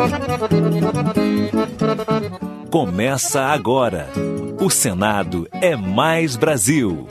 Começa agora. O Senado é Mais Brasil.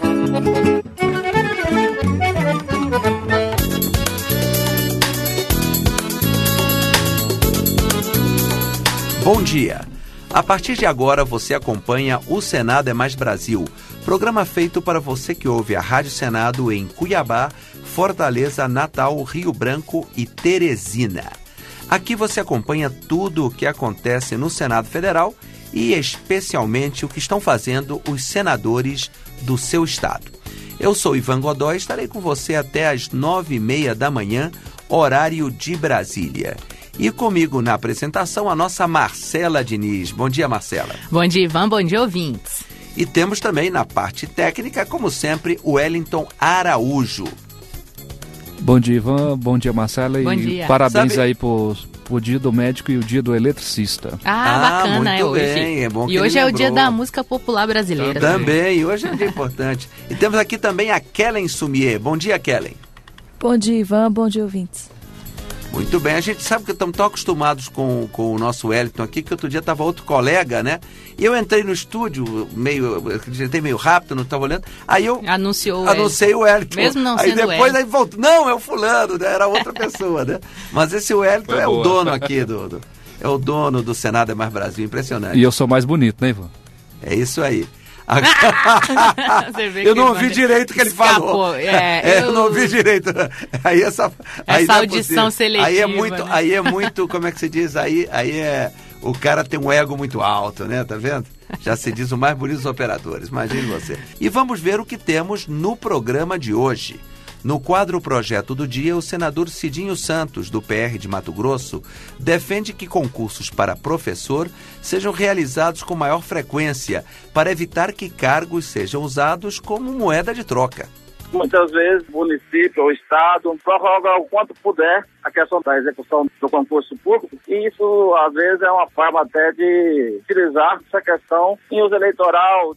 Bom dia. A partir de agora você acompanha O Senado é Mais Brasil, programa feito para você que ouve a Rádio Senado em Cuiabá, Fortaleza, Natal, Rio Branco e Teresina. Aqui você acompanha tudo o que acontece no Senado Federal e especialmente o que estão fazendo os senadores do seu estado. Eu sou Ivan Godoy, estarei com você até às 9h30 da manhã, horário de Brasília. E comigo na apresentação a nossa Marcela Diniz. Bom dia, Marcela. Bom dia, Ivan. Bom dia, ouvintes. E temos também na parte técnica, como sempre, o Wellington Araújo. Bom dia, Ivan. Bom dia, Marcela. Bom e dia. Parabéns aí pro dia do médico e o dia do eletricista. Bacana, muito hoje. Bem, é bom que e hoje ele é o dia lembrou. da música popular brasileira. Também, hoje é um dia importante. E temos aqui também a Kellen Sumier. Bom dia, Kellen. Bom dia, Ivan. Bom dia, ouvintes. Muito bem, a gente sabe que estamos tão acostumados com o nosso Wellington aqui, que outro dia estava outro colega, né? E eu entrei no estúdio, entrei meio rápido, não estava olhando, aí eu anunciei o Wellington. Mesmo não aí sendo depois Wellington. aí voltou, não, é o fulano, né? Era outra pessoa, né? Mas esse Wellington é o dono aqui, é o dono do Senado é Mais Brasil, impressionante. E eu sou mais bonito, né, Ivan? É isso aí. Eu não ouvi direito o que ele falou. Eu não ouvi direito. Aí essa audição seletiva. Aí é muito, como é que se diz? Aí o cara tem um ego muito alto, né? Tá vendo? Já se diz o mais bonito dos operadores, imagine você. E vamos ver o que temos no programa de hoje. No quadro Projeto do Dia, o senador Cidinho Santos, do PR de Mato Grosso, defende que concursos para professor sejam realizados com maior frequência para evitar que cargos sejam usados como moeda de troca. Muitas vezes o município ou o estado prorroga o quanto puder a questão da execução do concurso público e isso às vezes é uma forma até de utilizar essa questão em uso eleitoral.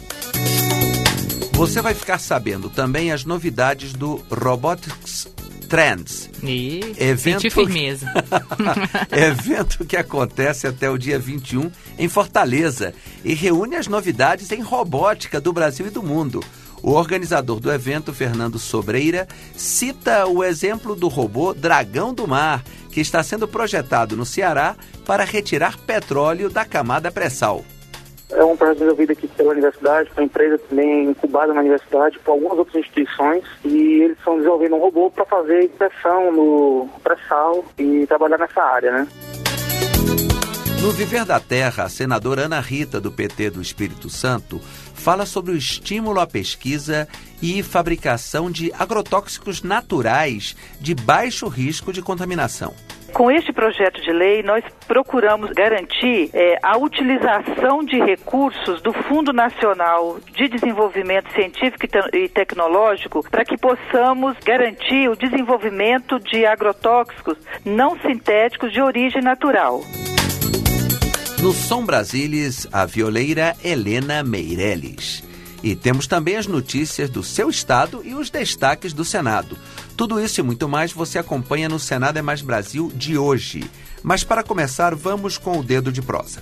Você vai ficar sabendo também as novidades do Robotics Trends. Senti firmeza. Evento que acontece até o dia 21 em Fortaleza e reúne as novidades em robótica do Brasil e do mundo. O organizador do evento, Fernando Sobreira, cita o exemplo do robô Dragão do Mar, que está sendo projetado no Ceará para retirar petróleo da camada pré-sal. É um projeto desenvolvido aqui pela universidade, uma empresa também incubada na universidade, por algumas outras instituições, e eles estão desenvolvendo um robô para fazer inspeção no pré-sal e trabalhar nessa área, né? No Viver da Terra, a senadora Ana Rita, do PT do Espírito Santo, fala sobre o estímulo à pesquisa e fabricação de agrotóxicos naturais de baixo risco de contaminação. Com este projeto de lei, nós procuramos garantir a utilização de recursos do Fundo Nacional de Desenvolvimento Científico e Tecnológico para que possamos garantir o desenvolvimento de agrotóxicos não sintéticos de origem natural. No Som Brasilis, a violeira Helena Meirelles. E temos também as notícias do seu estado e os destaques do Senado. Tudo isso e muito mais você acompanha no Senado é Mais Brasil de hoje. Mas para começar, vamos com o Dedo de Prosa.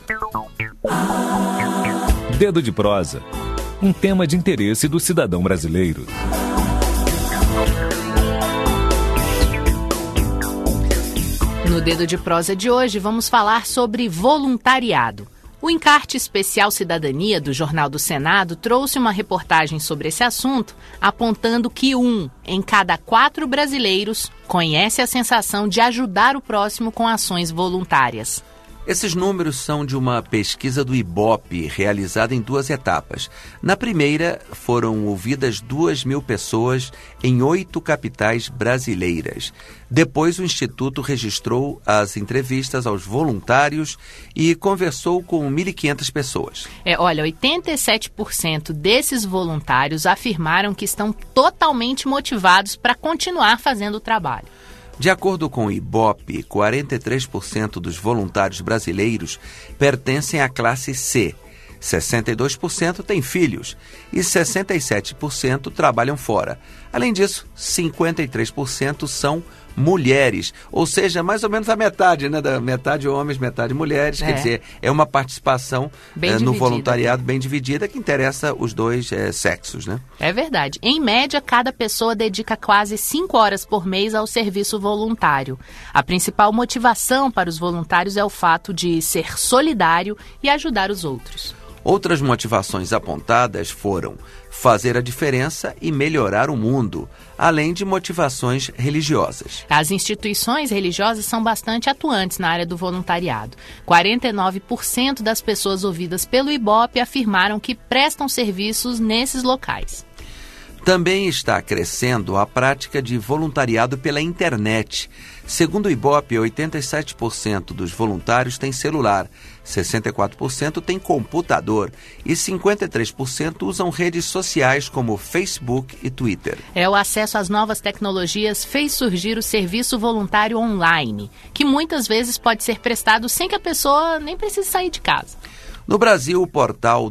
Dedo de Prosa. Um tema de interesse do cidadão brasileiro. No Dedo de Prosa de hoje, vamos falar sobre voluntariado. O Encarte Especial Cidadania do Jornal do Senado trouxe uma reportagem sobre esse assunto, apontando que 1 em cada 4 brasileiros conhece a sensação de ajudar o próximo com ações voluntárias. Esses números são de uma pesquisa do IBOPE, realizada em 2 etapas. Na primeira, foram ouvidas 2.000 pessoas em 8 capitais brasileiras. Depois, o Instituto registrou as entrevistas aos voluntários e conversou com 1.500 pessoas. 87% desses voluntários afirmaram que estão totalmente motivados para continuar fazendo o trabalho. De acordo com o IBOPE, 43% dos voluntários brasileiros pertencem à classe C, 62% têm filhos e 67% trabalham fora. Além disso, 53% são mulheres, ou seja, mais ou menos a metade, né? Da metade homens, metade mulheres, quer dizer, é uma participação no voluntariado bem dividida que interessa os dois sexos, né? É verdade. Em média, cada pessoa dedica quase 5 horas por mês ao serviço voluntário. A principal motivação para os voluntários é o fato de ser solidário e ajudar os outros. Outras motivações apontadas foram fazer a diferença e melhorar o mundo, além de motivações religiosas. As instituições religiosas são bastante atuantes na área do voluntariado. 49% das pessoas ouvidas pelo IBOP afirmaram que prestam serviços nesses locais. Também está crescendo a prática de voluntariado pela internet. Segundo o IBOP, 87% dos voluntários têm celular, 64% têm computador e 53% usam redes sociais como Facebook e Twitter. O acesso às novas tecnologias fez surgir o serviço voluntário online, que muitas vezes pode ser prestado sem que a pessoa nem precise sair de casa. No Brasil, o portal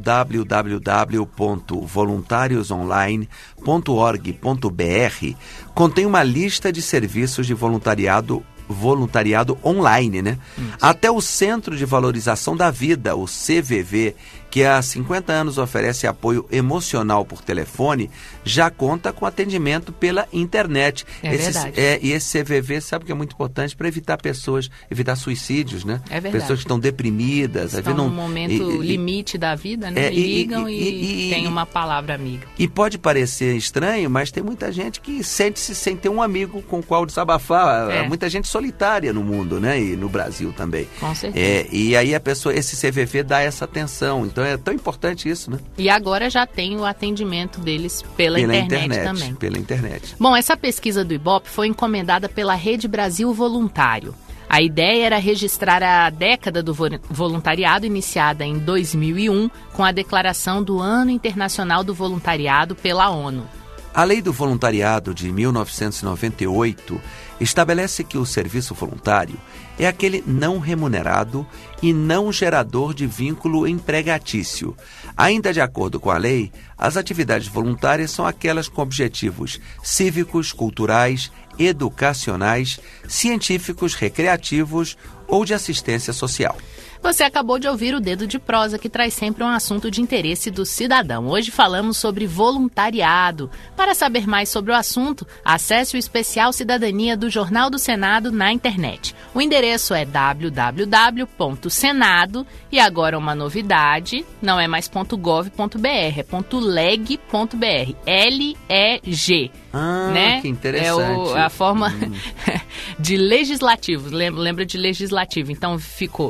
www.voluntariosonline.org.br contém uma lista de serviços de voluntariado online, né? Até o Centro de Valorização da Vida, o CVV, que há 50 anos oferece apoio emocional por telefone, já conta com atendimento pela internet. Verdade. E esse CVV, sabe que é muito importante para evitar suicídios, né? É verdade. Pessoas que estão deprimidas. Estão num momento limite da vida, né? Ligam e tem uma palavra amiga. E pode parecer estranho, mas tem muita gente que sente-se sem ter um amigo com o qual desabafar. Muita gente solitária no mundo, né? E no Brasil também. Com certeza. E aí esse CVV dá essa atenção. Então é tão importante isso, né? E agora já tem o atendimento deles pela internet também. Pela internet. Bom, essa pesquisa do IBOP foi encomendada pela Rede Brasil Voluntário. A ideia era registrar a década do voluntariado iniciada em 2001 com a declaração do Ano Internacional do Voluntariado pela ONU. A Lei do Voluntariado de 1998 estabelece que o serviço voluntário é aquele não remunerado e não gerador de vínculo empregatício. Ainda de acordo com a lei, as atividades voluntárias são aquelas com objetivos cívicos, culturais, educacionais, científicos, recreativos ou de assistência social. Você acabou de ouvir o Dedo de Prosa, que traz sempre um assunto de interesse do cidadão. Hoje falamos sobre voluntariado. Para saber mais sobre o assunto, acesse o especial Cidadania do Jornal do Senado na internet. O endereço é www.senado e agora uma novidade, não é mais .gov.br, é .leg.br, L-E-G. Né? Que interessante. É a forma de legislativo, lembra de legislativo. Então ficou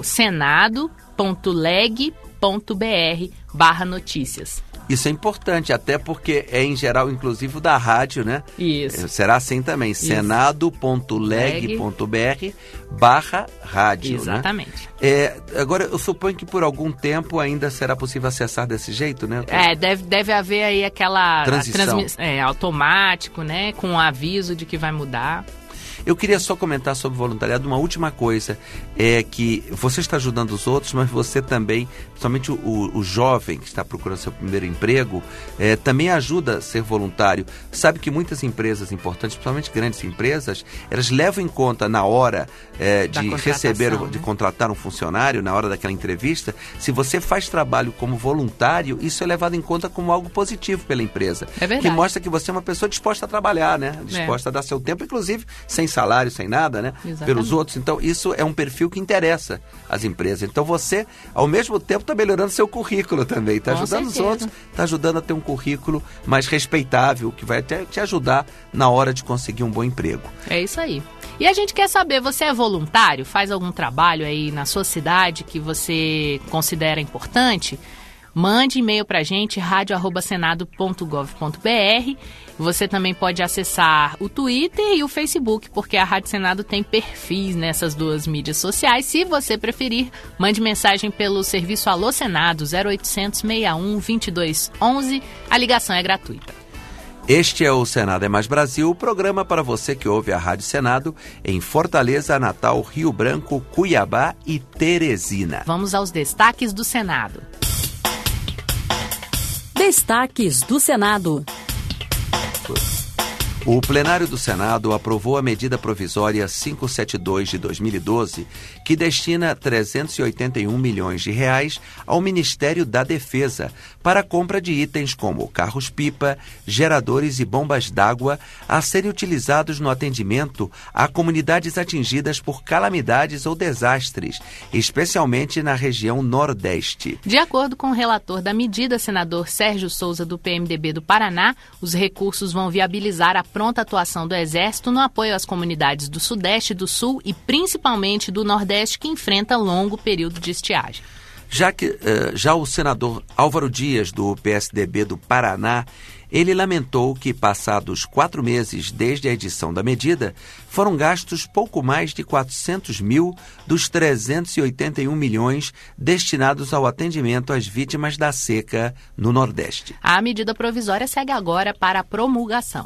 senado.leg.br/notícias. Isso é importante, até porque é em geral, inclusive, o da rádio, né? Isso. Será assim também, senado.leg.br/rádio. Exatamente. Né? Agora, eu suponho que por algum tempo ainda será possível acessar desse jeito, né? Deve haver aí aquela transição automático, né? Com o aviso de que vai mudar. Eu queria só comentar sobre voluntariado. Uma última coisa é que você está ajudando os outros, mas você também, principalmente o jovem que está procurando seu primeiro emprego, também ajuda a ser voluntário. Sabe que muitas empresas importantes, principalmente grandes empresas, elas levam em conta na hora de contratar um funcionário, na hora daquela entrevista, se você faz trabalho como voluntário, isso é levado em conta como algo positivo pela empresa. É verdade. Que mostra que você é uma pessoa disposta a trabalhar, né? Disposta a dar seu tempo, inclusive sem salário, sem nada, né? Exatamente. Pelos outros. Então, isso é um perfil que interessa às empresas. Então, você, ao mesmo tempo, está melhorando seu currículo também. Está ajudando os outros, está ajudando a ter um currículo mais respeitável, que vai te ajudar na hora de conseguir um bom emprego. É isso aí. E a gente quer saber, você é voluntário? Faz algum trabalho aí na sua cidade que você considera importante? Mande e-mail para a gente, radio@senado.gov.br. Você também pode acessar o Twitter e o Facebook, porque a Rádio Senado tem perfis nessas duas mídias sociais. Se você preferir, mande mensagem pelo serviço Alô Senado 0800 61 22 11. A ligação é gratuita. Este é o Senado é Mais Brasil, o programa para você que ouve a Rádio Senado em Fortaleza, Natal, Rio Branco, Cuiabá e Teresina. Vamos aos destaques do Senado. Destaques do Senado. O plenário do Senado aprovou a medida provisória 572 de 2012, que destina 381 milhões de reais ao Ministério da Defesa para a compra de itens como carros-pipa, geradores e bombas d'água a serem utilizados no atendimento a comunidades atingidas por calamidades ou desastres, especialmente na região Nordeste. De acordo com o relator da medida, senador Sérgio Souza, do PMDB do Paraná, os recursos vão viabilizar a pronta atuação do Exército no apoio às comunidades do Sudeste, do Sul e principalmente do Nordeste, que enfrenta longo período de estiagem. Já o senador Álvaro Dias, do PSDB do Paraná, ele lamentou que, passados 4 meses desde a edição da medida, foram gastos pouco mais de 400 mil dos 381 milhões destinados ao atendimento às vítimas da seca no Nordeste. A medida provisória segue agora para a promulgação.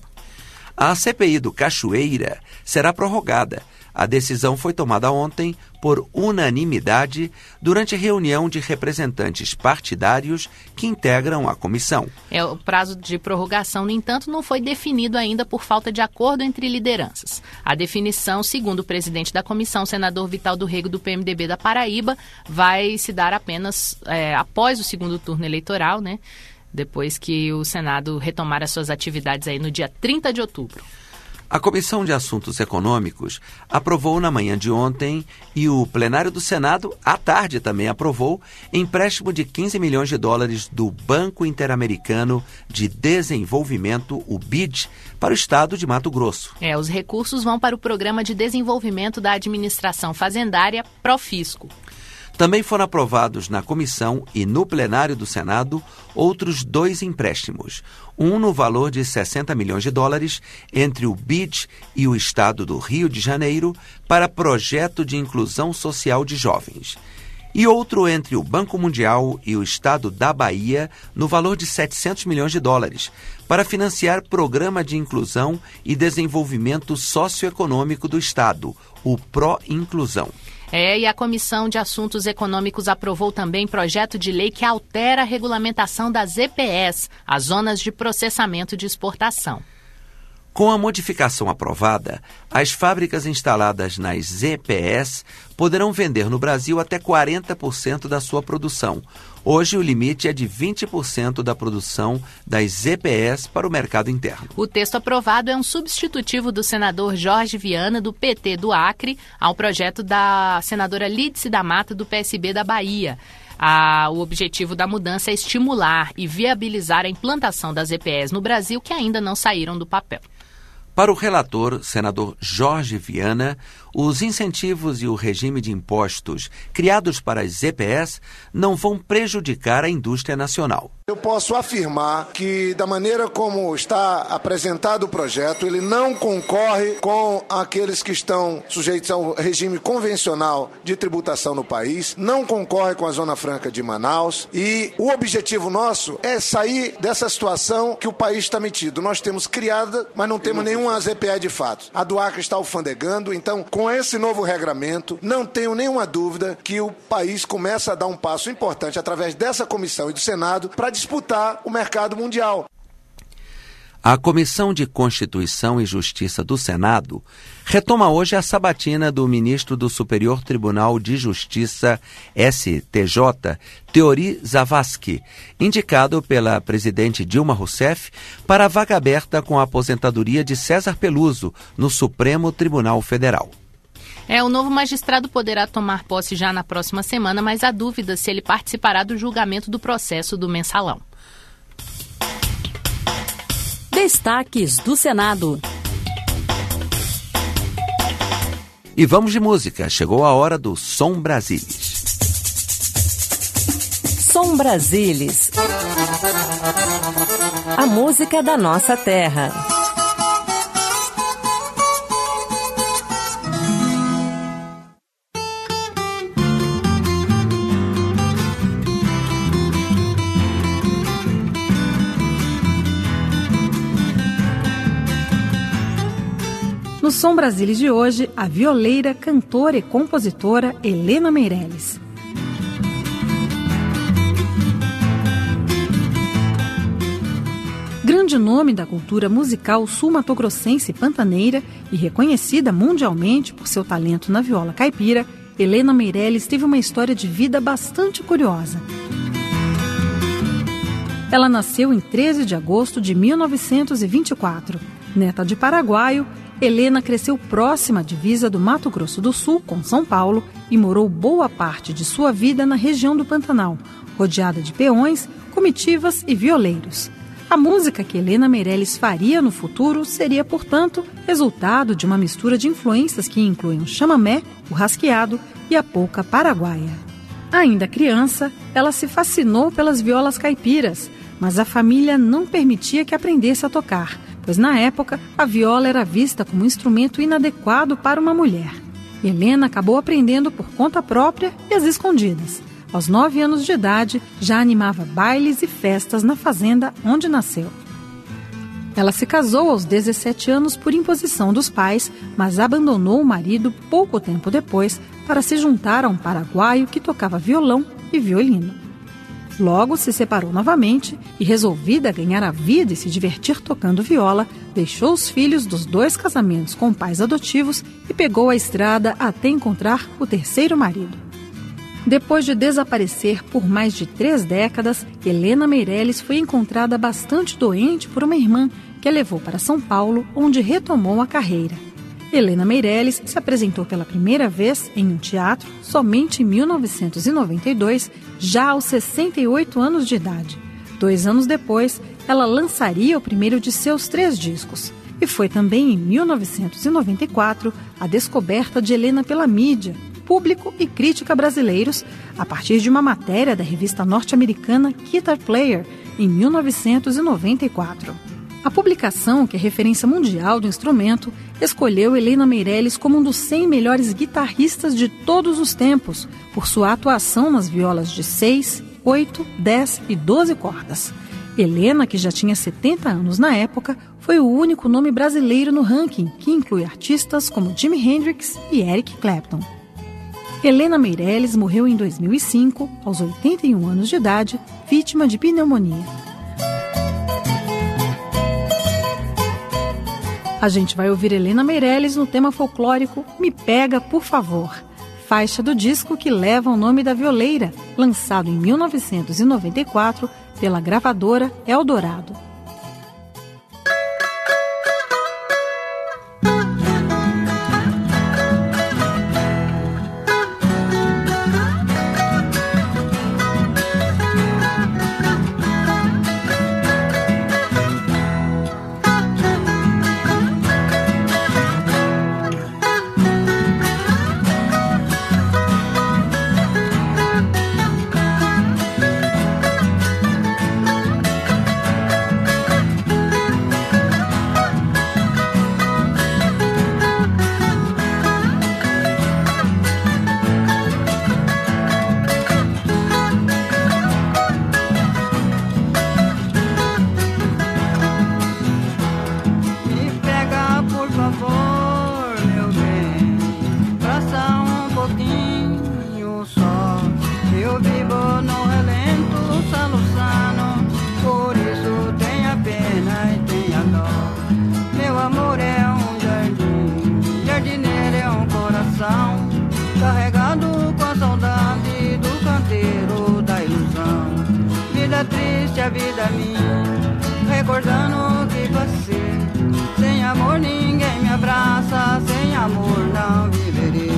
A CPI do Cachoeira será prorrogada. A decisão foi tomada ontem por unanimidade durante a reunião de representantes partidários que integram a comissão. O prazo de prorrogação, no entanto, não foi definido ainda por falta de acordo entre lideranças. A definição, segundo o presidente da comissão, senador Vital do Rego, do PMDB da Paraíba, vai se dar apenas após o segundo turno eleitoral, né? Depois que o Senado retomar as suas atividades aí no dia 30 de outubro. A Comissão de Assuntos Econômicos aprovou na manhã de ontem e o plenário do Senado, à tarde, também aprovou empréstimo de 15 milhões de dólares do Banco Interamericano de Desenvolvimento, o BID, para o estado de Mato Grosso. Os recursos vão para o Programa de Desenvolvimento da Administração Fazendária, Profisco. Também foram aprovados na comissão e no plenário do Senado outros 2 empréstimos. Um no valor de 60 milhões de dólares entre o BID e o Estado do Rio de Janeiro para projeto de inclusão social de jovens. E outro entre o Banco Mundial e o Estado da Bahia no valor de 700 milhões de dólares para financiar programa de inclusão e desenvolvimento socioeconômico do Estado, o Pró-Inclusão. E a Comissão de Assuntos Econômicos aprovou também projeto de lei que altera a regulamentação das EPS, as Zonas de Processamento de Exportação. Com a modificação aprovada, as fábricas instaladas nas EPS poderão vender no Brasil até 40% da sua produção. Hoje, o limite é de 20% da produção das EPS para o mercado interno. O texto aprovado é um substitutivo do senador Jorge Viana, do PT do Acre, ao projeto da senadora Lídice da Mata, do PSB da Bahia. O objetivo da mudança é estimular e viabilizar a implantação das EPS no Brasil, que ainda não saíram do papel. Para o relator, senador Jorge Viana, os incentivos e o regime de impostos criados para as EPS não vão prejudicar a indústria nacional. Eu posso afirmar que, da maneira como está apresentado o projeto, ele não concorre com aqueles que estão sujeitos ao regime convencional de tributação no país, não concorre com a Zona Franca de Manaus e o objetivo nosso é sair dessa situação que o país está metido. Nós temos criada, mas não temos nenhuma EPE de fato. A do Acre está alfandegando, então, com esse novo regramento, não tenho nenhuma dúvida que o país começa a dar um passo importante através dessa comissão e do Senado para disputar o mercado mundial. A Comissão de Constituição e Justiça do Senado retoma hoje a sabatina do ministro do Superior Tribunal de Justiça, STJ, Teori Zavascki, indicado pela presidente Dilma Rousseff para a vaga aberta com a aposentadoria de César Peluso no Supremo Tribunal Federal. O novo magistrado poderá tomar posse já na próxima semana, mas há dúvida se ele participará do julgamento do processo do Mensalão. Destaques do Senado. E vamos de música. Chegou a hora do Som Brasilis. Som Brasilis. A música da nossa terra. No Som Brasilis de hoje, a violeira, cantora e compositora Helena Meirelles. Grande Grande nome da cultura musical sul-matogrossense pantaneira e reconhecida mundialmente por seu talento na viola caipira, Helena Meirelles teve uma história de vida bastante curiosa. Ela nasceu em 13 de agosto de 1924. Neta de paraguaio, Helena cresceu próxima à divisa do Mato Grosso do Sul com São Paulo e morou boa parte de sua vida na região do Pantanal, rodeada de peões, comitivas e violeiros. A música que Helena Meirelles faria no futuro seria, portanto, resultado de uma mistura de influências que incluem o chamamé, o rasqueado e a polca paraguaia. Ainda criança, ela se fascinou pelas violas caipiras, mas a família não permitia que aprendesse a tocar, pois na época a viola era vista como um instrumento inadequado para uma mulher. Helena acabou aprendendo por conta própria e às escondidas. Aos 9 anos de idade, já animava bailes e festas na fazenda onde nasceu. Ela se casou aos 17 anos por imposição dos pais, mas abandonou o marido pouco tempo depois para se juntar a um paraguaio que tocava violão e violino. Logo se separou novamente e, resolvida a ganhar a vida e se divertir tocando viola, deixou os filhos dos 2 casamentos com pais adotivos e pegou a estrada até encontrar o terceiro marido. Depois de desaparecer por mais de 3 décadas, Helena Meirelles foi encontrada bastante doente por uma irmã que a levou para São Paulo, onde retomou a carreira. Helena Meirelles se apresentou pela primeira vez em um teatro somente em 1992, já aos 68 anos de idade. 2 anos depois, ela lançaria o primeiro de seus 3 discos. E foi também em 1994 a descoberta de Helena pela mídia, público e crítica brasileiros, a partir de uma matéria da revista norte-americana Guitar Player, em 1994. A publicação, que é referência mundial do instrumento, escolheu Helena Meirelles como um dos 100 melhores guitarristas de todos os tempos, por sua atuação nas violas de 6, 8, 10 e 12 cordas. Helena, que já tinha 70 anos na época, foi o único nome brasileiro no ranking, que inclui artistas como Jimi Hendrix e Eric Clapton. Helena Meirelles morreu em 2005, aos 81 anos de idade, vítima de pneumonia. A gente vai ouvir Helena Meirelles no tema folclórico Me Pega, Por Favor, faixa do disco que leva o nome da violeira, lançado em 1994 pela gravadora Eldorado. Carregado com a saudade do canteiro da ilusão. Vida triste, a vida minha, recordando o que passei. Sem amor ninguém me abraça, sem amor não viverei.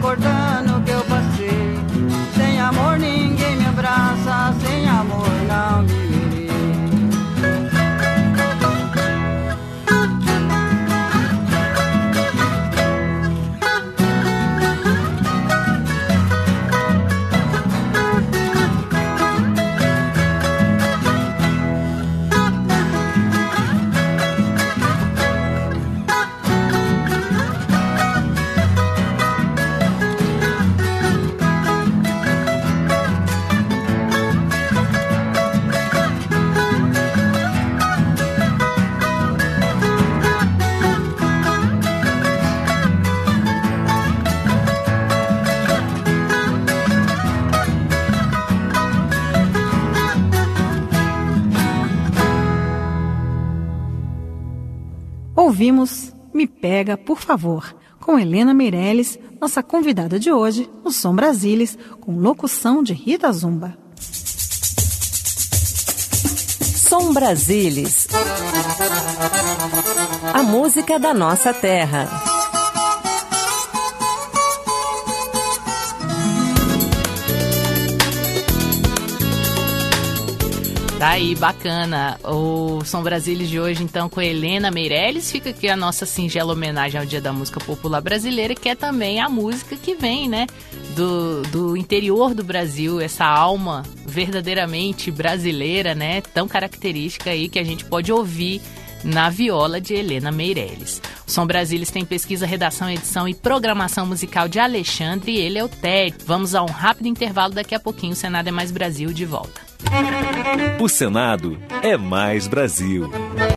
recordando o que eu passei. Sem amor ninguém me abraça, sem amor não me verei. Ouvimos Me Pega, Por Favor, com Helena Meirelles, nossa convidada de hoje, no Som Brasilis, com locução de Rita Zumba. Som Brasilis. A música da nossa terra. Tá aí, bacana. O Som Brasilis de hoje, então, com Helena Meirelles. Fica aqui a nossa singela homenagem ao Dia da Música Popular Brasileira, que é também a música que vem, né, do interior do Brasil, essa alma verdadeiramente brasileira, né, tão característica aí que a gente pode ouvir na viola de Helena Meirelles. O Som Brasilis tem pesquisa, redação, edição e programação musical de Alexandre, e ele é o Ted. Vamos a um rápido intervalo, daqui a pouquinho o Senado é Mais Brasil de volta. O Senado é Mais Brasil.